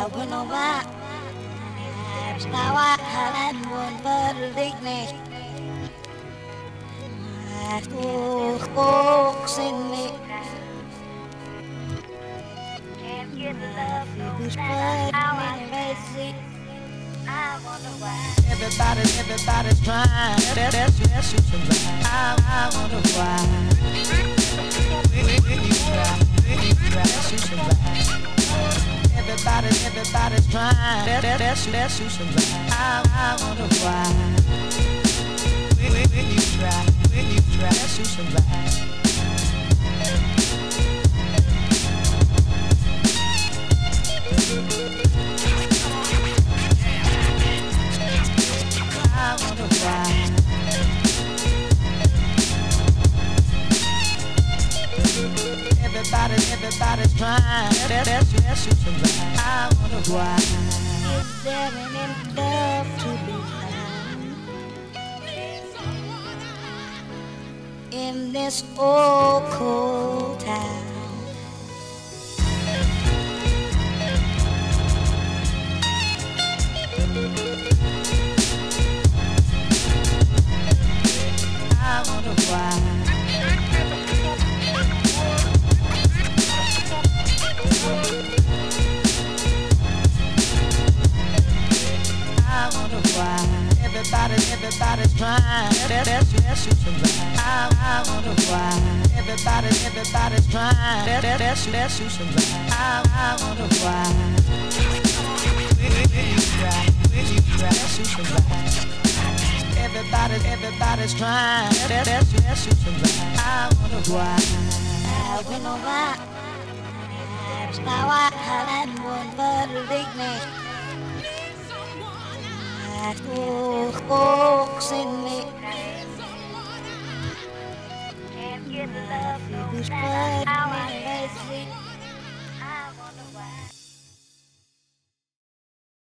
Winova Stawa Halan Won Verdigni Sin me Can't get love no matter how I messy. I wonder why everybody's trying. Let's shoot some light. I wonder why. When you try, let's shoot some light. Everybody's trying. Let's shoot some light. I wonder why. When you try, let's shoot some light. I wonder why. Everybody's trying. Let's shoot some light. I wonder why. Is there any love to be found in this old cold town? I wonder why. I wonder why. Everybody's trying. Let's shoot some light. I wonder why. Everybody's trying. Let's shoot some light. I wonder why. When you try, let's shoot some light. Everybody's trying. Let's shoot some light. I wonder why. Winova Stawa Halan Won Verdigni Sin me Can't get love no matter how I messy.